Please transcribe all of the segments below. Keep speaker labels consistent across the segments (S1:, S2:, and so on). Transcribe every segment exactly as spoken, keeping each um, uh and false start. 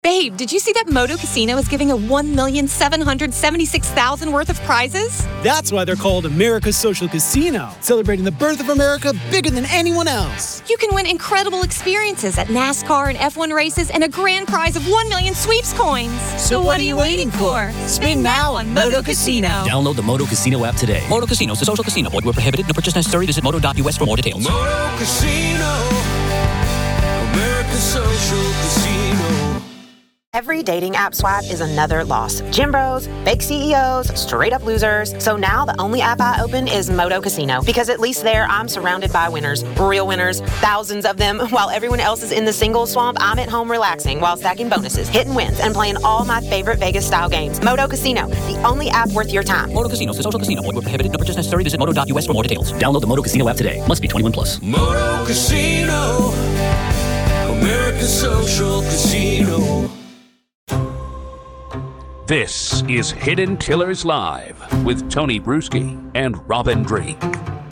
S1: Babe, did you see that Moto Casino is giving a one million seven hundred seventy-six thousand dollars worth of prizes?
S2: That's why they're called America's Social Casino, celebrating the birth of America bigger than anyone else.
S1: You can win incredible experiences at NASCAR and F one races and a grand prize of one million sweeps coins.
S3: So, so what are you waiting for? Spin now on Moto Casino.
S4: Download the Moto Casino app today. Moto Casino is a social casino. Void where prohibited. No purchase necessary. Visit moto dot U S for more details.
S5: Moto Casino, America's Social Casino.
S6: Every dating app swipe is another loss. Gym bros, fake C E Os, straight up losers. So now the only app I open is Moto Casino, because at least there I'm surrounded by winners, real winners, thousands of them. While everyone else is in the single swamp, I'm at home relaxing while stacking bonuses, hitting wins, and playing all my favorite Vegas style games. Moto Casino, the only app worth your time.
S4: Moto Casino is a social casino. Void where prohibited. No purchase necessary. Visit moto dot U S for more details. Download the Moto Casino app today. Must be twenty-one plus.
S5: Moto Casino, America's Social Casino.
S7: This is Hidden Killers Live with Tony Bruschi and Robin Drake.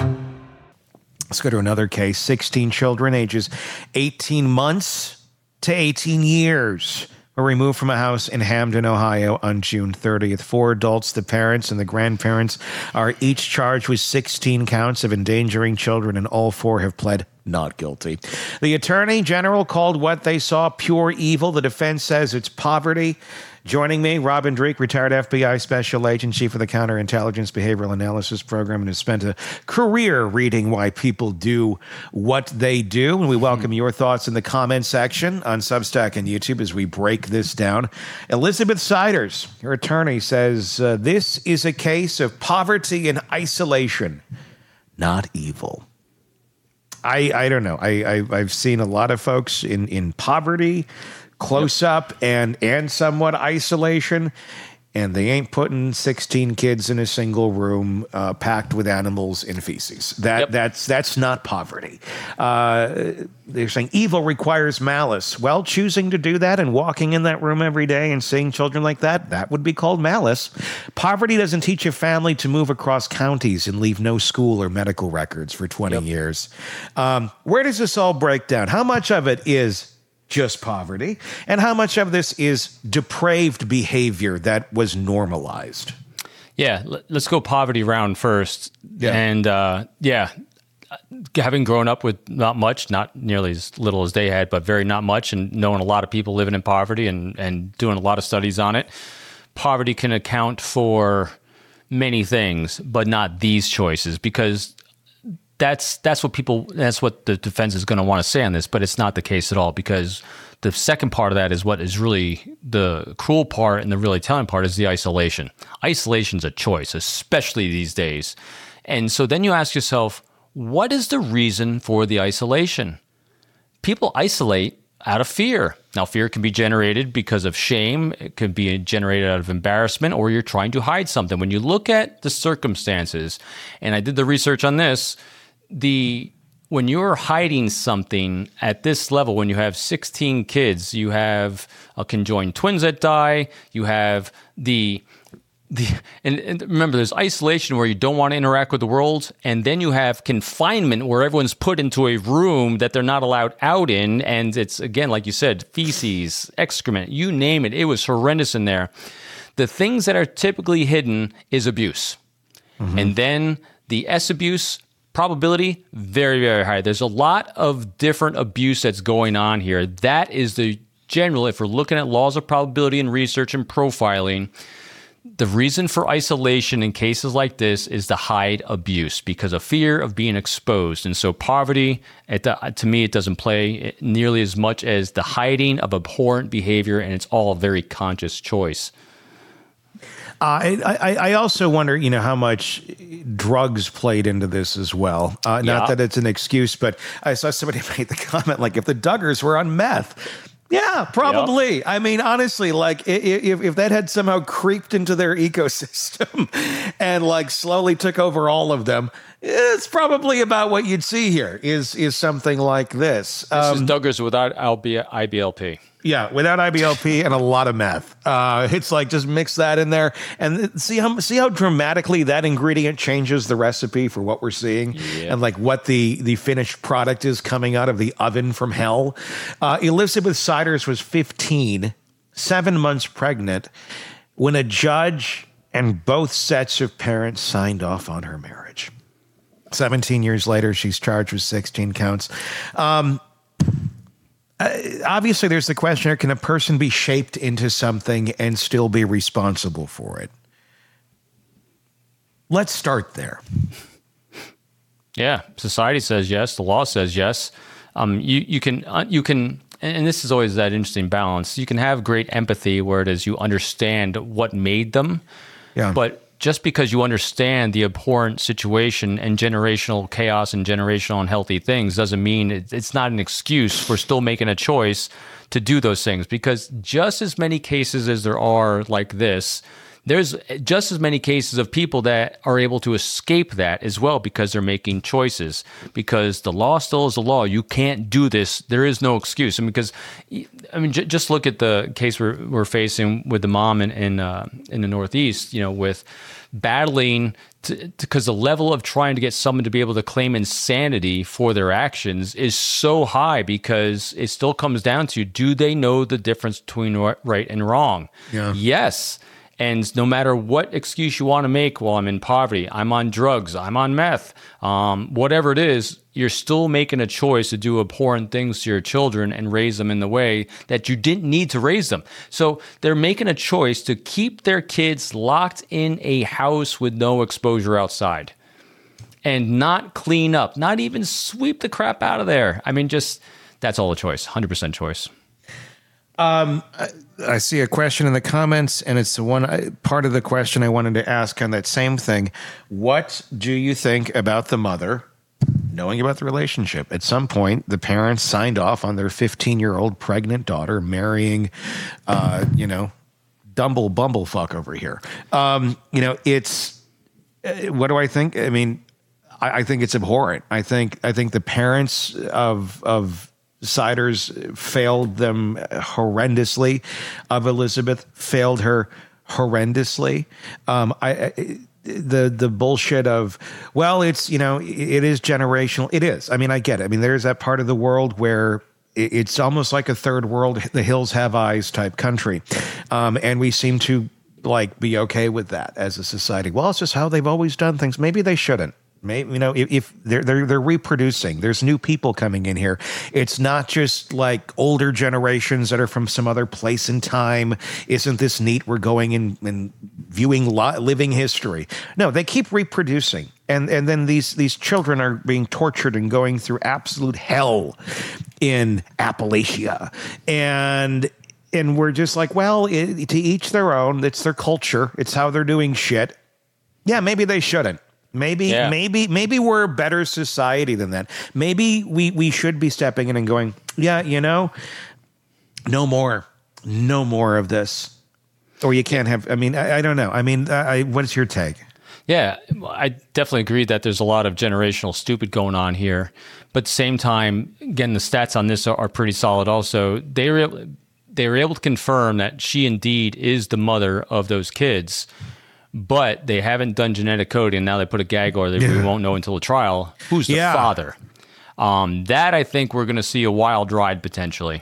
S8: Let's go to another case. sixteen children ages eighteen months to eighteen years were removed from a house in Hamden, Ohio on June thirtieth. Four adults, the parents and the grandparents, are each charged with sixteen counts of endangering children, and all four have pled not guilty. The Attorney General called what they saw pure evil. The defense says it's poverty. Joining me, Robin Drake, retired F B I Special Agent, Chief of the Counterintelligence Behavioral Analysis Program, and has spent a career reading why people do what they do. And we welcome your thoughts in the comment section on Substack and YouTube as we break this down. Elizabeth Siders, her attorney, says uh, this is a case of poverty and isolation, not evil. I, I don't know. I, I, I've seen a lot of folks in, in poverty, close up, and, and somewhat isolation, and they ain't putting sixteen kids in a single room uh, packed with animals and feces. That yep. That's that's not poverty. Uh, they're saying evil requires malice. Well, choosing to do that and walking in that room every day and seeing children like that, that would be called malice. Poverty doesn't teach a family to move across counties and leave no school or medical records for twenty yep. years. Um, where does this all break down? How much of it is just poverty, and how much of this is depraved behavior that was normalized?
S9: Yeah, let's go poverty round first.
S8: Yeah.
S9: And uh, yeah, having grown up with not much, not nearly as little as they had, but very not much, and knowing a lot of people living in poverty and, and doing a lot of studies on it, poverty can account for many things, but not these choices, because That's that's what people. That's what the defense is going to want to say on this, but it's not the case at all, because the second part of that is what is really the cruel part, and the really telling part is the isolation. Isolation's a choice, especially these days. And so then you ask yourself, what is the reason for the isolation? People isolate out of fear. Now, fear can be generated because of shame. It could be generated out of embarrassment, or you're trying to hide something. When you look at the circumstances, and I did the research on this, The when you're hiding something at this level, when you have sixteen kids, you have a conjoined twins that die, you have the the and, and remember, there's isolation where you don't want to interact with the world, and then you have confinement where everyone's put into a room that they're not allowed out in, and it's, again, like you said, feces, excrement, you name it. It was horrendous in there. The things that are typically hidden is abuse, mm-hmm. and then the S abuse probability, very, very high. There's a lot of different abuse that's going on here. That is the general, if we're looking at laws of probability and research and profiling, the reason for isolation in cases like this is to hide abuse because of fear of being exposed. And so poverty, it, to me, it doesn't play nearly as much as the hiding of abhorrent behavior, and it's all a very conscious choice.
S8: Uh, I, I also wonder, you know, how much drugs played into this as well. Uh,
S9: yeah.
S8: Not that it's an excuse, but I saw somebody made the comment, like, if the Duggars were on meth, yeah, probably. Yep. I mean, honestly, like, if, if that had somehow creeped into their ecosystem and, like, slowly took over all of them, it's probably about what you'd see here is is something like this.
S9: This
S8: um,
S9: is Duggars without I B L P.
S8: Yeah, without I B L P and a lot of meth. Uh, it's like, just mix that in there and see how see how dramatically that ingredient changes the recipe for what we're seeing, yeah. and like what the, the finished product is coming out of the oven from hell. Uh, Elizabeth Siders was fifteen seven months pregnant when a judge and both sets of parents signed off on her marriage. seventeen years later, she's charged with sixteen counts. Um, uh, obviously, there's the question here, can a person be shaped into something and still be responsible for it? Let's start there.
S9: Yeah, society says yes. The law says yes. Um, you you can uh, you can, and this is always that interesting balance. You can have great empathy where it is you understand what made them,
S8: yeah.
S9: But just because you understand the abhorrent situation and generational chaos and generational unhealthy things doesn't mean it, it's not an excuse for still making a choice to do those things. Because just as many cases as there are like this, there's just as many cases of people that are able to escape that as well because they're making choices. Because the law still is the law. You can't do this. There is no excuse. I mean, because I mean, j- just look at the case we're, we're facing with the mom in in, uh, in the Northeast. You know, with battling because the level of trying to get someone to be able to claim insanity for their actions is so high because it still comes down to, do they know the difference between right and wrong?
S8: Yeah.
S9: Yes. And no matter what excuse you want to make, well, I'm in poverty, I'm on drugs, I'm on meth, um, whatever it is, you're still making a choice to do abhorrent things to your children and raise them in the way that you didn't need to raise them. So they're making a choice to keep their kids locked in a house with no exposure outside and not clean up, not even sweep the crap out of there. I mean, just that's all a choice, one hundred percent choice.
S8: Um, I, I see a question in the comments, and it's the one I, part of the question I wanted to ask on that same thing. What do you think about the mother knowing about the relationship? At some point, the parents signed off on their fifteen-year-old pregnant daughter marrying, uh, you know, Dumble Bumblefuck over here. Um, you know, it's uh, what do I think? I mean, I, I think it's abhorrent. I think I think the parents of of Siders failed them horrendously. Of Elizabeth failed her horrendously. Um, I, I the the bullshit of, well, it's, you know, it is generational. It is. I mean, I get it. I mean, there's that part of the world where it's almost like a third world, the hills have eyes type country, um, and we seem to like be okay with that as a society. Well, it's just how they've always done things. Maybe they shouldn't. Maybe, you know, if, if they're, they're they're reproducing, there's new people coming in here. It's not just like older generations that are from some other place in time. Isn't this neat? We're going in and viewing li- living history. No, they keep reproducing, and and then these these children are being tortured and going through absolute hell in Appalachia, and and we're just like, well, it, to each their own. It's their culture. It's how they're doing shit. Yeah, maybe they shouldn't. Maybe, yeah. maybe, maybe we're a better society than that. Maybe we, we should be stepping in and going, yeah, you know, no more, no more of this. Or you can't have, I mean, I, I don't know. I mean, I, what's your take?
S9: Yeah, I definitely agree that there's a lot of generational stupid going on here. But at the same time, again, the stats on this are, are pretty solid also. They were, they were able to confirm that she indeed is the mother of those kids. But they haven't done genetic coding. Now they put a gag order that yeah. we won't know until the trial who's the yeah. father. Um, that I think we're going to see a wild ride potentially.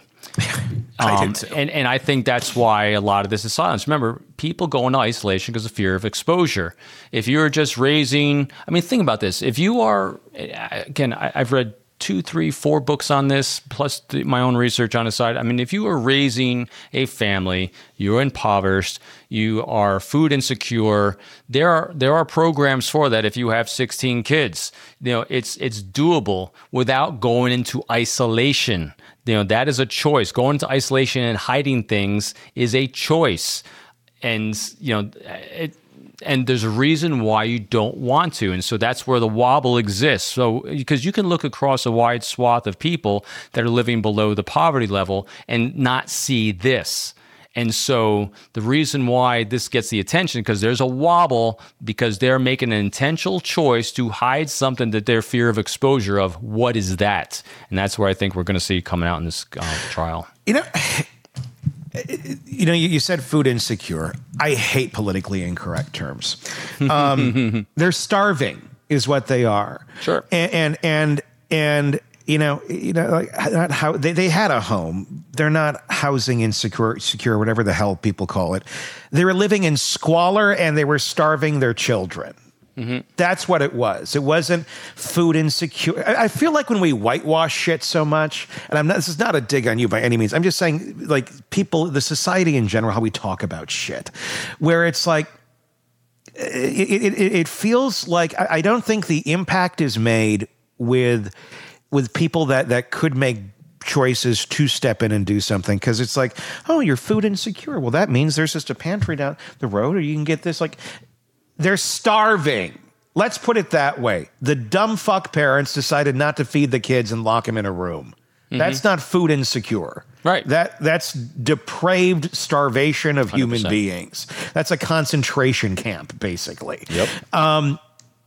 S8: I
S9: um,
S8: did too.
S9: And, and I think that's why a lot of this is silence. Remember, people go into isolation because of fear of exposure. If you're just raising, I mean, think about this. If you are, again, I, I've read two, three, four books on this, plus the, my own research on the side. I mean, if you are raising a family, you're impoverished, you are food insecure, there are there are programs for that if you have sixteen kids. You know, it's it's doable without going into isolation. You know, that is a choice. Going into isolation and hiding things is a choice. And, you know, it And there's a reason why you don't want to. And so that's where the wobble exists. So because you can look across a wide swath of people that are living below the poverty level and not see this. And so the reason why this gets the attention, because there's a wobble, because they're making an intentional choice to hide something that their fear of exposure of. What is that? And that's where I think we're going to see coming out in this uh, trial.
S8: You know, You know, you, you said food insecure. I hate politically incorrect terms. Um, they're starving, is what they are.
S9: Sure.
S8: And and and, and you know, you know, like not how they, they had a home. They're not housing insecure, secure, whatever the hell people call it. They were living in squalor and they were starving their children. Mm-hmm. That's what it was. It wasn't food insecure. I, I feel like when we whitewash shit so much, and I'm not, this is not a dig on you by any means. I'm just saying, like, people, the society in general, how we talk about shit, where it's like, it, it, it, it feels like, I, I don't think the impact is made with, with people that, that could make choices to step in and do something, because it's like, oh, you're food insecure. Well, that means there's just a pantry down the road, or you can get this, like, they're starving. Let's put it that way. The dumb fuck parents decided not to feed the kids and lock them in a room. Mm-hmm. That's not food insecure.
S9: Right.
S8: That that's depraved starvation of human one hundred percent beings. That's a concentration camp, basically.
S9: Yep.
S8: Um,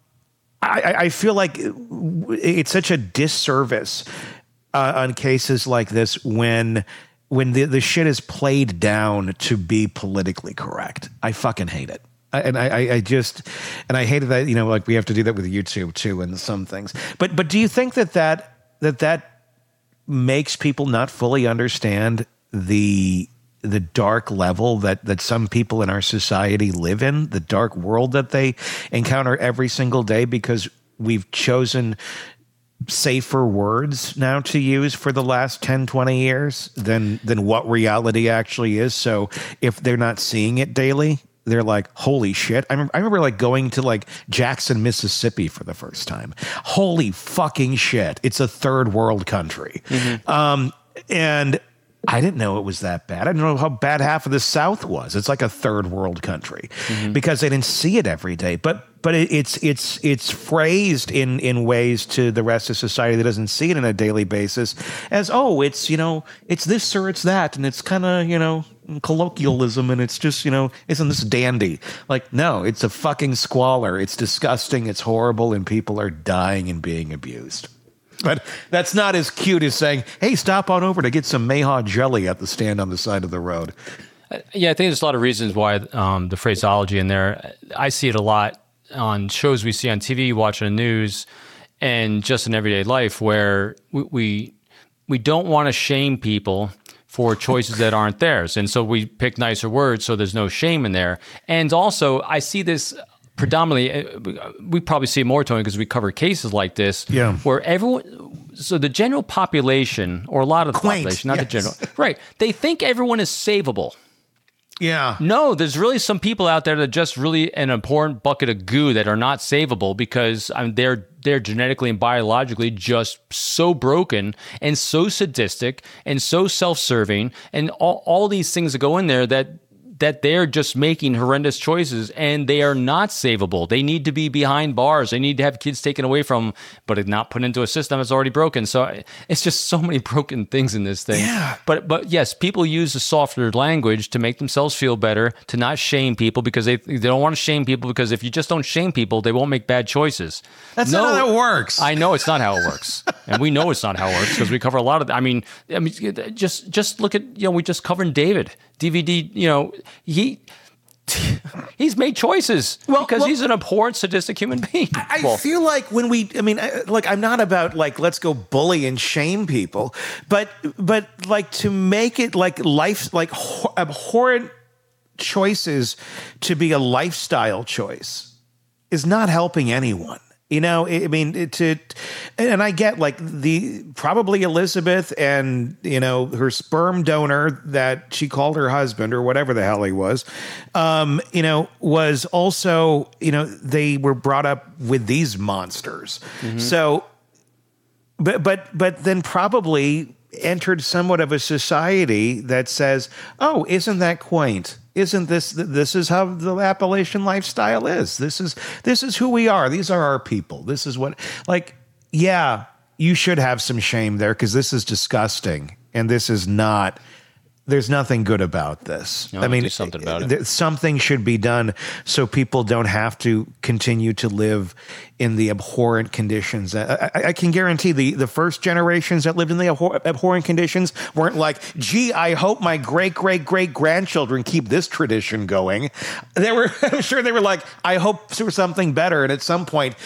S8: I, I feel like it's such a disservice uh, on cases like this when when the, the shit is played down to be politically correct. I fucking hate it. And I, I just, and I hated that, you know, like we have to do that with YouTube too and some things. But but do you think that that, that, that makes people not fully understand the the dark level that, that some people in our society live in, the dark world that they encounter every single day, because we've chosen safer words now to use for the last ten, twenty years than than what reality actually is. So if they're not seeing it daily, they're like, holy shit. I remember, I remember like going to like Jackson, Mississippi for the first time. Holy fucking shit. It's a third world country. Mm-hmm. Um, and I didn't know it was that bad. I didn't know how bad half of the South was. It's like a third world country mm-hmm. because they didn't see it every day. But but it, it's it's it's phrased in in ways to the rest of society that doesn't see it on a daily basis as, oh, it's, you know, it's this or it's that, and it's kind of, you know, colloquialism, and it's just, you know, isn't this dandy? Like, no, it's a fucking squalor. It's disgusting. It's horrible, and people are dying and being abused. But that's not as cute as saying, hey, stop on over to get some Mayhaw jelly at the stand on the side of the road.
S9: Yeah, I think there's a lot of reasons why um, the phraseology in there. I see it a lot on shows we see on T V, watching the news, and just in everyday life, where we we, we don't want to shame people for choices that aren't theirs. And so we pick nicer words so there's no shame in there. And also, I see this predominantly, we probably see it more, Tony, because we cover cases like this,
S8: yeah.
S9: where everyone, so the general population, or a lot of the
S8: Quaint,
S9: population, not
S8: yes.
S9: the general, right, they think everyone is savable.
S8: Yeah.
S9: No, there's really some people out there that are just really an important bucket of goo that are not savable because I mean, they're they're genetically and biologically just so broken and so sadistic and so self-serving and all, all these things that go in there that that they're just making horrendous choices and they are not savable. They need to be behind bars. They need to have kids taken away from them, but not put into a system that's already broken. So it's just so many broken things in this thing.
S8: Yeah.
S9: But but yes, people use the softer language to make themselves feel better, to not shame people because they they don't want to shame people because if you just don't shame people, they won't make bad choices.
S8: That's
S9: no,
S8: not how that works.
S9: I know it's not how it works. And we know it's not how it works because we cover a lot of, I mean, I mean, just just look at, you know, we just covered David. D V D, you know, he he's made choices well, because well, he's an abhorrent, sadistic human being.
S8: I
S9: well,
S8: feel like when we, I mean, I, like I'm not about like let's go bully and shame people, but but like to make it like life, like ho- abhorrent choices to be a lifestyle choice is not helping anyone. You know, I mean, it, to, and I get like the, probably Elizabeth and, you know, her sperm donor that she called her husband or whatever the hell he was, um, you know, was also, you know, they were brought up with these monsters. Mm-hmm. So, but, but, but then probably entered somewhat of a society that says, oh, isn't that quaint? Isn't this, this is how the Appalachian lifestyle is. This is, this is who we are. These are our people. This is what, like, yeah, you should have some shame there because this is disgusting. And this is not, there's nothing good about this.
S9: No,
S8: I mean,
S9: do something about it.
S8: Th- something should be done so people don't have to continue to live in the abhorrent conditions. I, I, I can guarantee the, the first generations that lived in the abhor- abhorrent conditions weren't like, gee, I hope my great, great, great grandchildren keep this tradition going. They were, I'm sure they were like, I hope for something better. And at some point,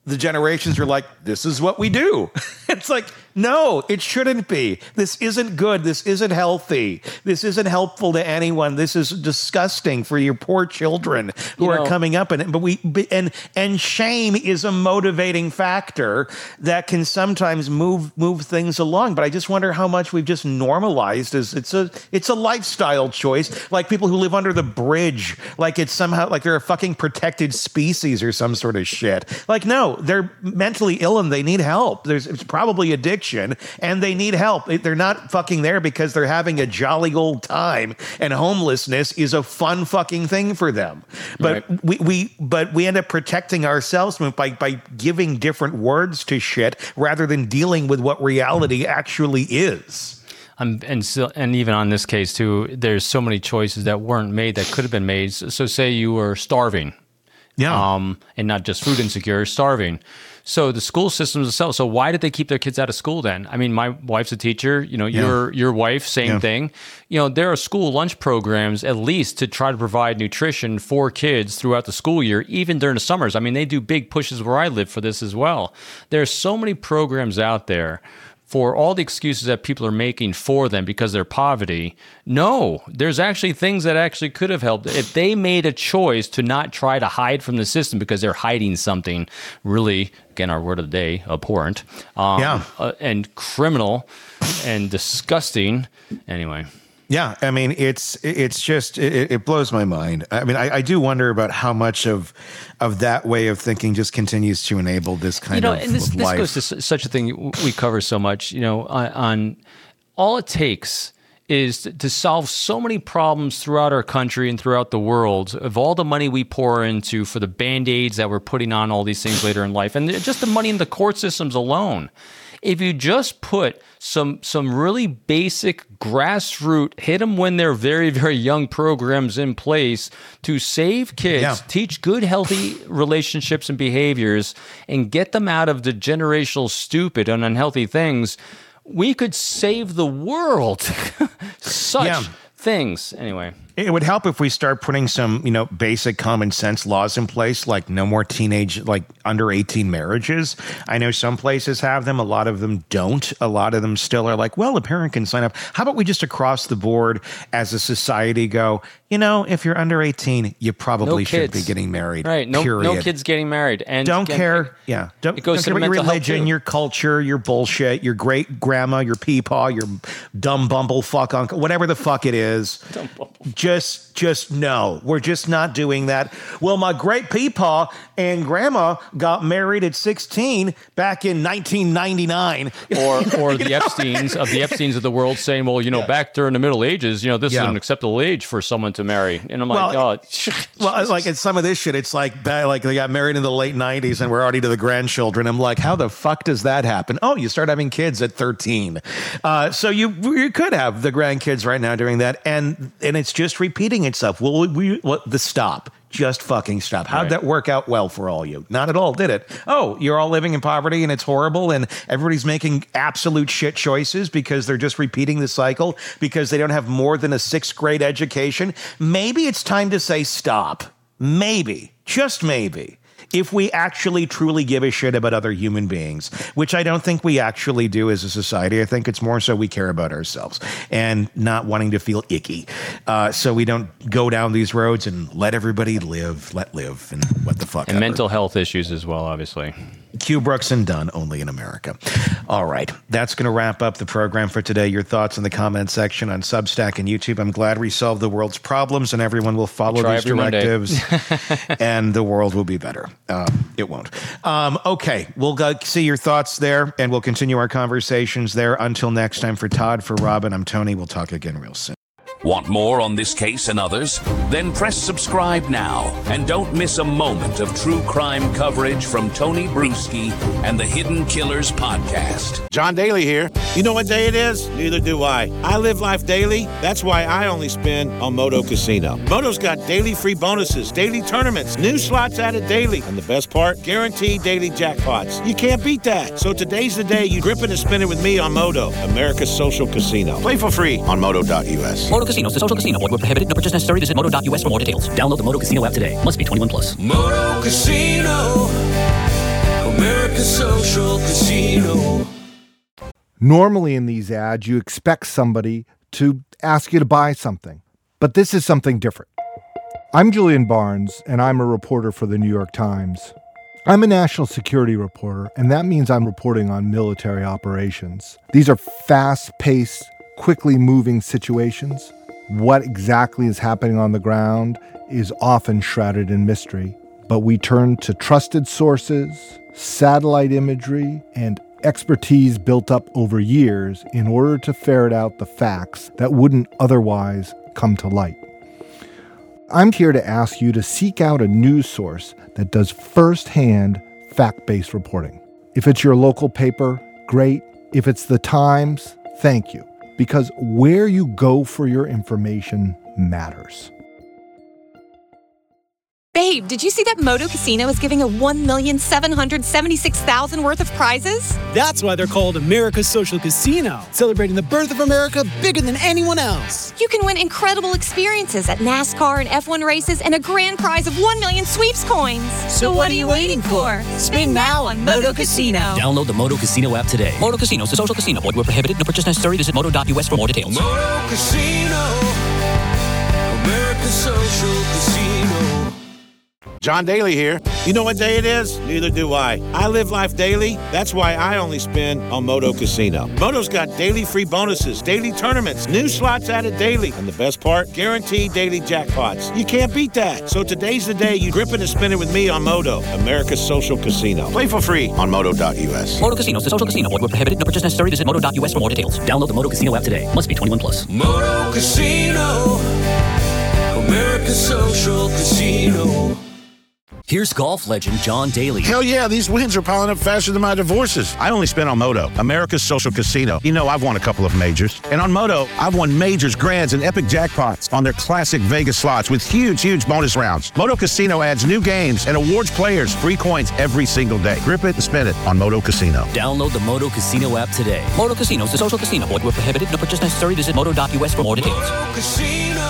S8: the generations are like, this is what we do. It's like, no, it shouldn't be. This isn't good. This isn't healthy. This isn't helpful to anyone. This is disgusting for your poor children who you know, are coming up. And but we and and shame is a motivating factor that can sometimes move move things along. But I just wonder how much we've just normalized as it's a it's a lifestyle choice. Like people who live under the bridge, like it's somehow like they're a fucking protected species or some sort of shit. Like no. They're mentally ill and they need help. There's it's probably addiction and they need help. They're not fucking there because they're having a jolly old time, and homelessness is a fun fucking thing for them. But right. we, we but we end up protecting ourselves by by giving different words to shit rather than dealing with what reality actually is.
S9: Um, and so, and even on this case too, there's so many choices that weren't made that could have been made. So, so say you were starving. Yeah. Um, and not just food insecure, starving. So the school systems themselves. So why did they keep their kids out of school then? I mean, my wife's a teacher. You know, yeah. your your wife, same yeah. thing. You know, there are school lunch programs at least to try to provide nutrition for kids throughout the school year, even during the summers. I mean, they do big pushes where I live for this as well. There are so many programs out there. For all the excuses that people are making for them because of their poverty, no, there's actually things that actually could have helped. If they made a choice to not try to hide from the system because they're hiding something really, again, our word of the day, abhorrent, um, yeah. uh, and criminal and disgusting. Anyway.
S8: Yeah, I mean, it's it's just, it, it blows my mind. I mean, I, I do wonder about how much of of that way of thinking just continues to enable this kind
S9: you know,
S8: of,
S9: and this,
S8: of
S9: this
S8: life.
S9: goes to such a thing we cover so much, you know, on, on all it takes is to solve so many problems throughout our country and throughout the world of all the money we pour into for the Band-Aids that we're putting on all these things later in life, and just the money in the court systems alone. If you just put some some really basic grassroots, hit them when they're very, very young programs in place to save kids, yeah. teach good, healthy relationships and behaviors, and get them out of the generational stupid and unhealthy things, we could save the world. Such yeah. things. Anyway.
S8: It would help if we start putting some, you know, basic common sense laws in place, like no more teenage, like under eighteen marriages. I know some places have them. A lot of them don't. A lot of them still are like, well, a parent can sign up. How about we just across the board as a society go, you know, if you're under eighteen, you probably no should be getting married.
S9: Right. No,
S8: period.
S9: no kids getting married. And
S8: don't
S9: again,
S8: care.
S9: It,
S8: yeah. Don't,
S9: it goes
S8: don't
S9: to
S8: care about your
S9: mental
S8: religion, your culture, your bullshit, your great grandma, your peepaw, your dumb bumble fuck uncle, whatever the fuck it is. Dumb bumble. Just, just no. We're just not doing that. Well, my great peepaw and grandma got married at sixteen back in nineteen ninety-nine.
S9: Or or the Epsteins of the Epsteins of the world saying, well, you know, yeah. back during the Middle Ages, you know, this yeah. is an acceptable age for someone to marry. And I'm like, well, oh.
S8: well, like in some of this shit, it's like, like they got married in the late nineties and we're already to the grandchildren. I'm like, how the fuck does that happen? Oh, you start having kids at thirteen. Uh, so you you could have the grandkids right now doing that. And, and it's just repeating itself. Well, we, what the stop. Just fucking stop. How'd right. that work out well for all you? Not at all, did it? Oh, you're all living in poverty and it's horrible and everybody's making absolute shit choices because they're just repeating the cycle because they don't have more than a sixth grade education. Maybe it's time to say stop. Maybe. Just maybe. If we actually truly give a shit about other human beings, which I don't think we actually do as a society. I think it's more so we care about ourselves and not wanting to feel icky. Uh, so we don't go down these roads and let everybody live, let live, and what the fuck
S9: And
S8: ever.
S9: Mental health issues as well, obviously.
S8: Q Brooks and Dunn, only in America. All right. That's going to wrap up the program for today. Your thoughts in the comment section on Substack and YouTube. I'm glad we solved the world's problems and everyone will follow these directives and the world will be better. Uh, it won't. Um, okay. We'll go see your thoughts there and we'll continue our conversations there. Until next time, for Todd, for Robin, I'm Tony. We'll talk again real soon.
S7: Want more on this case and others? Then press subscribe now and don't miss a moment of true crime coverage from Tony Bruschi and the Hidden Killers podcast.
S10: John Daly here. You know what day it is? Neither do I. I live life daily. That's why I only spin on Moto Casino. Moto's got daily free bonuses, daily tournaments, new slots added daily, and the best part, guaranteed daily jackpots. You can't beat that. So today's the day you grip it and spin it with me on Moto, America's social casino. Play for free on moto dot u s.
S4: Moto Casino, the social casino. Void where prohibited. No purchase necessary. Visit moto dot u s for more details. Download the Moto Casino app today. Must be twenty-one plus.
S5: Moto Casino. American Social Casino.
S11: Normally in these ads, you expect somebody to ask you to buy something, but this is something different. I'm Julian Barnes, and I'm a reporter for the New York Times. I'm a national security reporter, and that means I'm reporting on military operations. These are fast-paced, quickly moving situations. What exactly is happening on the ground is often shrouded in mystery, but we turn to trusted sources, satellite imagery, and expertise built up over years in order to ferret out the facts that wouldn't otherwise come to light. I'm here to ask you to seek out a news source that does firsthand fact-based reporting. If it's your local paper, great. If it's the Times, thank you. Because where you go for your information matters.
S1: Babe, did you see that Moto Casino is giving a one million seven hundred seventy-six thousand dollars worth of prizes?
S2: That's why they're called America's Social Casino, celebrating the birth of America bigger than anyone else.
S1: You can win incredible experiences at NASCAR and F one races and a grand prize of one million sweeps coins.
S3: So what are you waiting for? Spin now on Moto Casino.
S4: Download the Moto Casino app today. Moto Casino is a social casino. Void where prohibited. No purchase necessary. Visit moto dot u s for more details.
S5: Moto Casino. American Social Casino.
S10: John Daly here. You know what day it is? Neither do I. I live life daily. That's why I only spin on Moto Casino. Moto's got daily free bonuses, daily tournaments, new slots added daily, and the best part, guaranteed daily jackpots. You can't beat that. So today's the day you grip it and spin it with me on Moto, America's Social Casino. Play for free on moto dot u s.
S4: Moto Casino is a social casino. Void where prohibited. No purchase necessary. Visit moto dot u s for more details. Download the Moto Casino app today. Must be twenty-one plus.
S5: Moto Casino. American Social Casino.
S4: Here's golf legend John Daly.
S10: Hell yeah, these wins are piling up faster than my divorces. I only spin on Moto, America's Social Casino. You know I've won a couple of majors. And on Moto, I've won majors, grands, and epic jackpots on their classic Vegas slots with huge, huge bonus rounds. Moto Casino adds new games and awards players free coins every single day. Grip it and spin it on Moto Casino.
S4: Download the Moto Casino app today. Moto Casino is a social casino. Void where prohibited. No purchase necessary. Visit moto dot u s for more details.
S5: Moto Casino.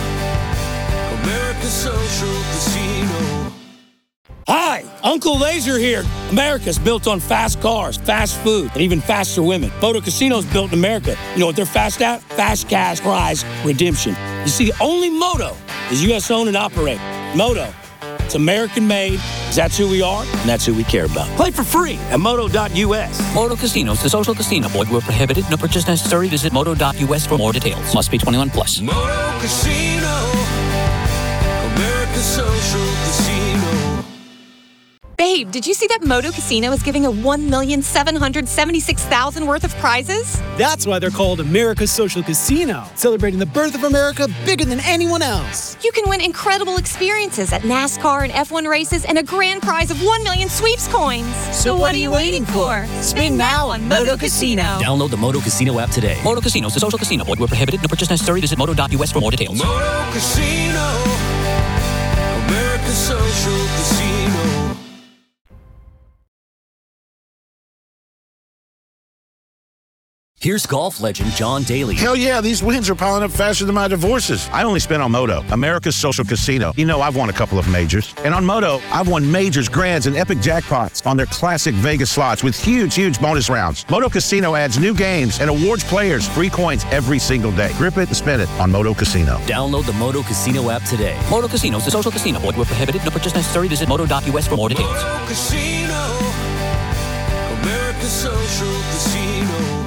S5: America's Social Casino.
S12: Hi, Uncle Laser here. America's built on fast cars, fast food, and even faster women. Moto Casino's built in America. You know what they're fast at? Fast cash prize redemption. You see, only Moto is U S owned and operated. Moto, it's American made. That's who we are, and that's who we care about. Play for free at moto dot u s.
S4: Moto Casino is a social casino. Void where prohibited. No purchase necessary. Visit moto dot u s for more details. Must be twenty-one plus.
S5: Moto Casino. America's Social Casino.
S1: Babe, did you see that Moto Casino is giving a one million seven hundred seventy-six thousand dollars worth of prizes?
S2: That's why they're called America's Social Casino, celebrating the birth of America bigger than anyone else.
S1: You can win incredible experiences at NASCAR and F one races and a grand prize of one million sweeps coins.
S3: So what are you waiting for? Spin now on Moto Casino.
S4: Download the Moto Casino app today. Moto Casino is a social casino. Void where prohibited. No purchase necessary. Visit moto dot u s for more details.
S5: Moto Casino. America's Social Casino.
S4: Here's golf legend John Daly.
S10: Hell yeah, these wins are piling up faster than my divorces. I only spin on Moto, America's Social Casino. You know I've won a couple of majors. And on Moto, I've won majors, grands, and epic jackpots on their classic Vegas slots with huge, huge bonus rounds. Moto Casino adds new games and awards players free coins every single day. Grip it and spin it on Moto Casino.
S4: Download the Moto Casino app today. Moto Casino is a social casino. Void where prohibited. No purchase necessary. Visit moto dot u s for more details.
S5: Moto Casino. America's Social Casino.